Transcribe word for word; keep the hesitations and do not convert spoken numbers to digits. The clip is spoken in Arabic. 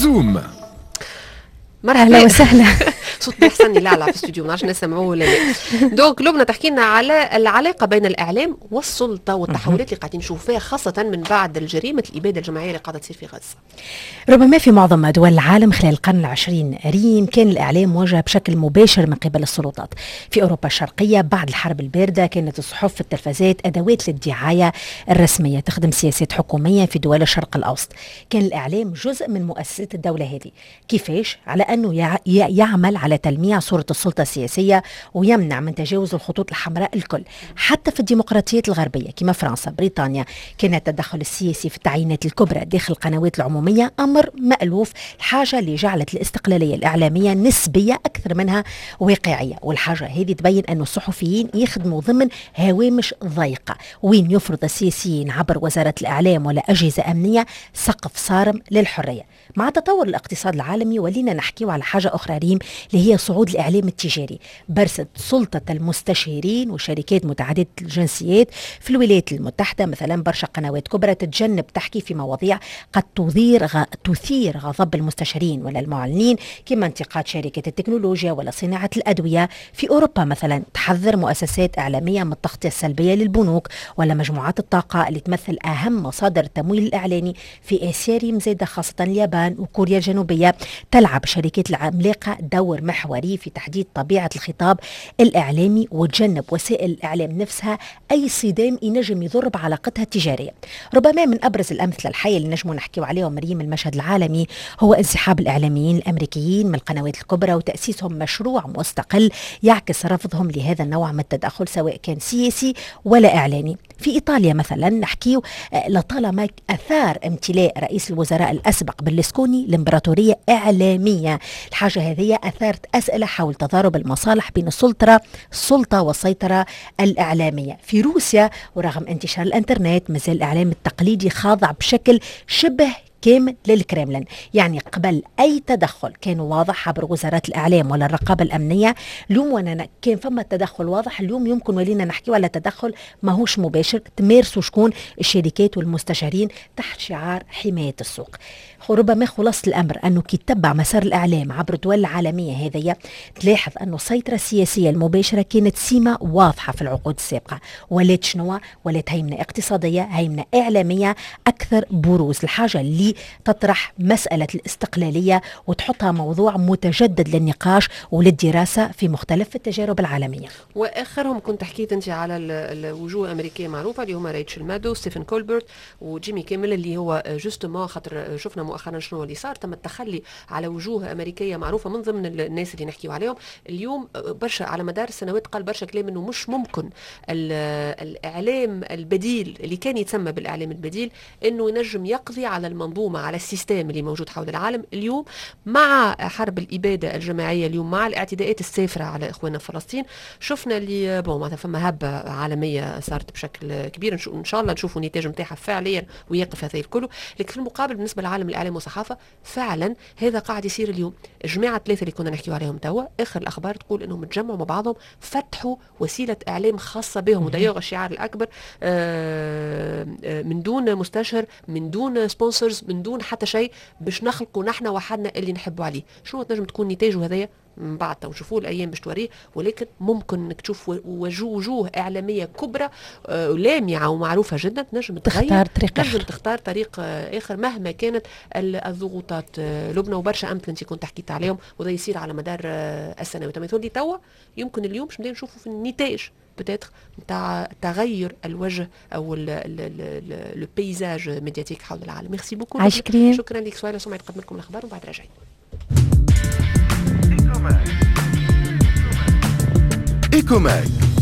نجوم. مرحبا وسهلا. صوت محسن يلعلع في الاستوديو، ما نعرفش نسمعوه ولا لا. دونك لبنى تحكي لنا على العلاقه بين الاعلام والسلطه والتحولات اللي قاعدين نشوف فيها، خاصه من بعد جريمه الاباده الجماعيه اللي قاعده تصير في غزه. ربما في معظم دول العالم خلال القرن العشرين ريم كان الاعلام موجه بشكل مباشر من قبل السلطات. في اوروبا الشرقيه بعد الحرب البارده كانت الصحف والتلفزات ادوات للدعايه الرسميه تخدم سياسات حكوميه في دول الشرق الاوسط. كان الاعلام جزء من مؤسسات الدوله هذه. كيفاش؟ على انه يعمل على تلميع صورة السلطة السياسية ويمنع من تجاوز الخطوط الحمراء الكل. حتى في الديمقراطيات الغربية كما فرنسا بريطانيا كان التدخل السياسي في التعيينات الكبرى داخل القنوات العمومية أمر مألوف، الحاجة اللي جعلت الاستقلالية الإعلامية نسبية أكثر منها واقعية. والحاجة هذه تبين أن الصحفيين يخدموا ضمن هوامش ضيقة وين يفرض السياسيين عبر وزارة الإعلام ولا أجهزة أمنية سقف صارم للحرية. مع تطور الاقتصاد العالمي ولينا نحكيو على حاجة أخرى ريم اللي هي صعود الإعلام التجاري. برست سلطة المستشيرين وشركات متعددة الجنسيات في الولايات المتحدة مثلا برشا قنوات كبرى تتجنب تحكي في مواضيع قد تثير غ... تثير غضب المستشارين ولا المعلنين كما انتقاد شركة التكنولوجيا ولا صناعة الأدوية. في أوروبا مثلا تحذر مؤسسات إعلامية من التغطية السلبية للبنوك ولا مجموعات الطاقة اللي تمثل أهم مصادر التمويل الإعلاني. في آسيا ريم زادة خاصة اليابان وكوريا الجنوبية تلعب شركات العملاقة دور محوري في تحديد طبيعة الخطاب الإعلامي وتجنب وسائل الإعلام نفسها أي صدام ينجم يضر بعلاقتها التجارية. ربما من أبرز الأمثلة الحية اللي نجموا نحكيو عليهم مريم المشهد العالمي هو انسحاب الإعلاميين الأمريكيين من القنوات الكبرى وتأسيسهم مشروع مستقل يعكس رفضهم لهذا النوع من التدخل سواء كان سياسي ولا إعلاني. في إيطاليا مثلا نحكيو لطالما أثار امتلاء رئيس الوزراء الأسبق برلسكوني الإمبراطورية إعلامية. الحاجة هذه أثارت أسئلة حول تضارب المصالح بين السلطة السلطة والسيطرة الإعلامية. في روسيا ورغم انتشار الإنترنت مازال الإعلام التقليدي خاضع بشكل شبه كامل للكرملين. يعني قبل أي تدخل كان واضح عبر وزارات الإعلام ولا الرقابة الأمنية. اليوم وانا كان فما تدخل واضح، اليوم يمكن ولينا نحكي على تدخل ماهوش مباشر تمارسوا شكون الشركات والمستشارين تحت شعار حماية السوق. ربما خلاص الأمر أنه كي تتبع مسار الإعلام عبر الدول العالمية هذه تلاحظ أنه السيطرة السياسية المباشرة كانت سمة واضحة في العقود السابقة، ولات شنو ولات هيمنة اقتصادية هيمنة إعلامية أكثر بروز. الحاجة اللي تطرح مسألة الاستقلالية وتحطها موضوع متجدد للنقاش وللدراسة في مختلف التجارب العالمية. وآخرهم كنت حكيت أنت على الوجوه الأمريكية معروفة اللي هما ريتشل مادو ستيفن كولبرت وجيمي كيميل اللي هو جوستومون خاطر شفنا مؤخرا شنو اللي صار، تم التخلي على وجوه أمريكية معروفة من ضمن الناس اللي نحكيو عليهم اليوم. برشا على مدار السنوات قال برشا كلام انه مش ممكن الاعلام البديل اللي كان يتسمى بالاعلام البديل انه ينجم يقضي على المنظومة على السيستم اللي موجود حول العالم اليوم مع حرب الإبادة الجماعية اليوم مع الاعتداءات السافرة على إخواننا في فلسطين. شفنا اللي بون معناتها فما هبة عالمية صارت بشكل كبير إن شاء الله نشوفوا النتاج نتاعها فعليا ويقف هذا الكل. لكن في المقابل بالنسبة لعالم الإعلام والصحافة فعلا هذا قاعد يصير اليوم. الجماعة الثلاثة اللي كنا نحكيو عليهم توا آخر الأخبار تقول إنهم تجمعوا مع بعضهم فتحوا وسيلة إعلام خاصة بهم، وده الشعار الأكبر من دون مستشار من دون سبونسرز من دون حتى شيء باش نخلقوا نحن وحدنا اللي نحبوا عليه. شنو تنجم تكون نتاجه هذايا من بعد نشوفوه الايام باش توريه، ولكن ممكن انك تشوف وجوه اعلاميه كبرى آه لامعه ومعروفه جدا تنجم تختار طريق تنجم تختار طريق آه اخر مهما كانت الضغوطات. آه لبنى وبرشا امثله انت كنت حكيت عليهم وده يصير على مدار آه السنوات. ما يقول لي توا يمكن اليوم باش نبداو نشوفوا في النتاج بتاتر نتاع تغير الوجه او لو بيزاج ميدياتيك حول العالم. ميرسي بوكو. شكرا لك. سؤال سمعت قدم لكم الاخبار وبعد راجعين. إيكوماك